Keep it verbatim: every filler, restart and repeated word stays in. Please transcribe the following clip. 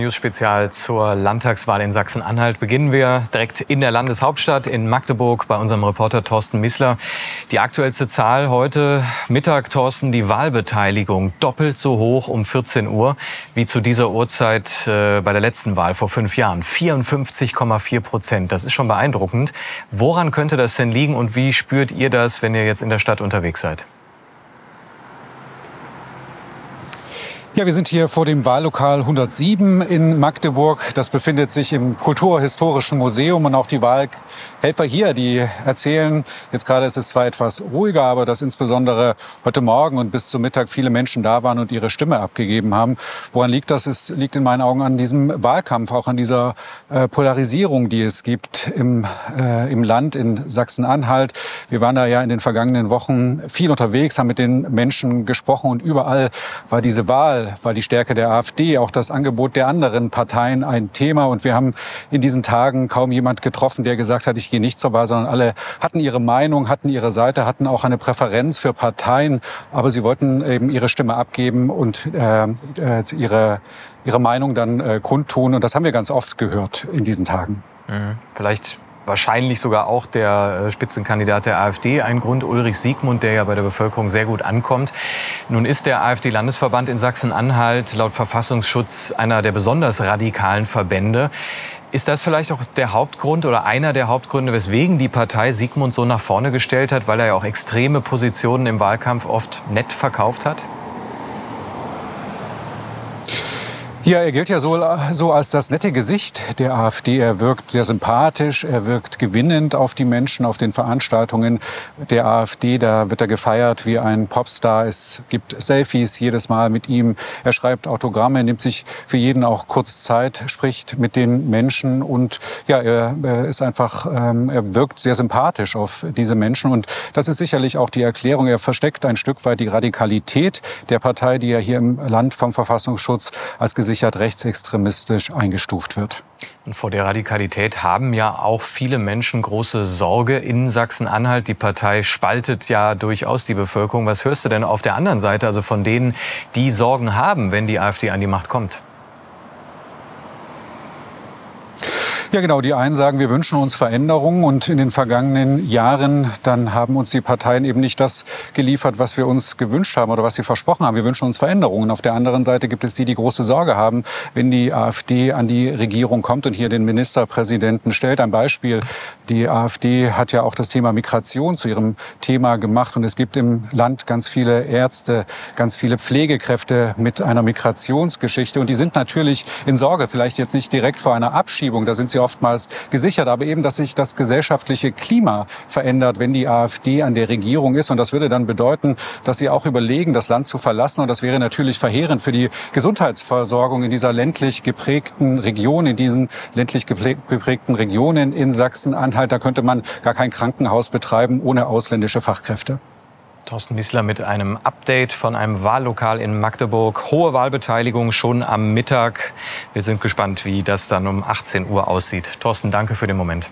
News-Spezial zur Landtagswahl in Sachsen-Anhalt. Beginnen wir direkt in der Landeshauptstadt in Magdeburg bei unserem Reporter Thorsten Missler. Die aktuellste Zahl heute Mittag, Thorsten, die Wahlbeteiligung doppelt so hoch um vierzehn Uhr wie zu dieser Uhrzeit äh, bei der letzten Wahl vor fünf Jahren. vierundfünfzig Komma vier Prozent. Das ist schon beeindruckend. Woran könnte das denn liegen und wie spürt ihr das, wenn ihr jetzt in der Stadt unterwegs seid? Ja, wir sind hier vor dem Wahllokal hundertsieben in Magdeburg. Das befindet sich im Kulturhistorischen Museum. Und auch die Wahlhelfer hier, die erzählen, jetzt gerade ist es zwar etwas ruhiger, aber dass insbesondere heute Morgen und bis zum Mittag viele Menschen da waren und ihre Stimme abgegeben haben. Woran liegt das? Es liegt in meinen Augen an diesem Wahlkampf, auch an dieser äh, Polarisierung, die es gibt im, äh, im Land in Sachsen-Anhalt. Wir waren da ja in den vergangenen Wochen viel unterwegs, haben mit den Menschen gesprochen und überall war diese Wahl, war die Stärke der AfD, auch das Angebot der anderen Parteien ein Thema. Und wir haben in diesen Tagen kaum jemand getroffen, der gesagt hat, ich gehe nicht zur Wahl, sondern alle hatten ihre Meinung, hatten ihre Seite, hatten auch eine Präferenz für Parteien. Aber sie wollten eben ihre Stimme abgeben und äh, ihre, ihre Meinung dann äh, kundtun. Und das haben wir ganz oft gehört in diesen Tagen. Mhm. Vielleicht wahrscheinlich sogar auch der Spitzenkandidat der AfD ein Grund, Ulrich Siegmund, der ja bei der Bevölkerung sehr gut ankommt. Nun ist der AfD-Landesverband in Sachsen-Anhalt laut Verfassungsschutz einer der besonders radikalen Verbände. Ist das vielleicht auch der Hauptgrund oder einer der Hauptgründe, weswegen die Partei Siegmund so nach vorne gestellt hat, weil er ja auch extreme Positionen im Wahlkampf oft nett verkauft hat? Ja, er gilt ja so, so als das nette Gesicht der AfD. Er wirkt sehr sympathisch, er wirkt gewinnend auf die Menschen, auf den Veranstaltungen der AfD. Da wird er gefeiert wie ein Popstar. Es gibt Selfies jedes Mal mit ihm. Er schreibt Autogramme, nimmt sich für jeden auch kurz Zeit, spricht mit den Menschen. Und ja, er, er ist einfach, ähm, er wirkt sehr sympathisch auf diese Menschen. Und das ist sicherlich auch die Erklärung. Er versteckt ein Stück weit die Radikalität der Partei, die ja hier im Land vom Verfassungsschutz als gesichert rechtsextremistisch eingestuft wird. Und vor der Radikalität haben ja auch viele Menschen große Sorge in Sachsen-Anhalt. Die Partei spaltet ja durchaus die Bevölkerung. Was hörst du denn auf der anderen Seite, also von denen, die Sorgen haben, wenn die AfD an die Macht kommt? Ja, genau. Die einen sagen, wir wünschen uns Veränderungen. Und in den vergangenen Jahren, dann haben uns die Parteien eben nicht das geliefert, was wir uns gewünscht haben oder was sie versprochen haben. Wir wünschen uns Veränderungen. Auf der anderen Seite gibt es die, die große Sorge haben, wenn die AfD an die Regierung kommt und hier den Ministerpräsidenten stellt. Ein Beispiel. Die AfD hat ja auch das Thema Migration zu ihrem Thema gemacht. Und es gibt im Land ganz viele Ärzte, ganz viele Pflegekräfte mit einer Migrationsgeschichte. Und die sind natürlich in Sorge, vielleicht jetzt nicht direkt vor einer Abschiebung. Da sind sie oftmals gesichert, aber eben, dass sich das gesellschaftliche Klima verändert, wenn die AfD an der Regierung ist. Und das würde dann bedeuten, dass sie auch überlegen, das Land zu verlassen. Und das wäre natürlich verheerend für die Gesundheitsversorgung in dieser ländlich geprägten Region, in diesen ländlich geprägten Regionen in Sachsen-Anhalt. Da könnte man gar kein Krankenhaus betreiben ohne ausländische Fachkräfte. Thorsten Missler mit einem Update von einem Wahllokal in Magdeburg. Hohe Wahlbeteiligung schon am Mittag. Wir sind gespannt, wie das dann um achtzehn Uhr aussieht. Thorsten, danke für den Moment.